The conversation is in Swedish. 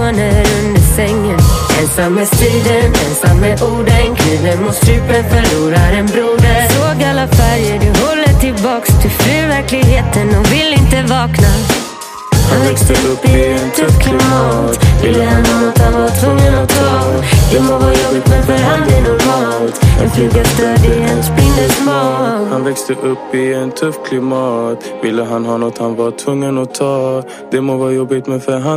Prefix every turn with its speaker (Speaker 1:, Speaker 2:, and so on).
Speaker 1: demoner under sängen. Ensam med striden, ensam med orden. Kniven mot strupen, förlorar en broder. Såg alla färger, du håller tillbaks till verkligheten och vill inte vakna. Han växte upp i en tuff klimat. Ville han ha något han var tvungen att ta. Det må vara jobbigt men för han är normalt. En fluga störd i en spindelmal.
Speaker 2: Han växte upp i en tuff klimat. Ville han ha något han var tvungen att ta. Det må vara jobbigt men för han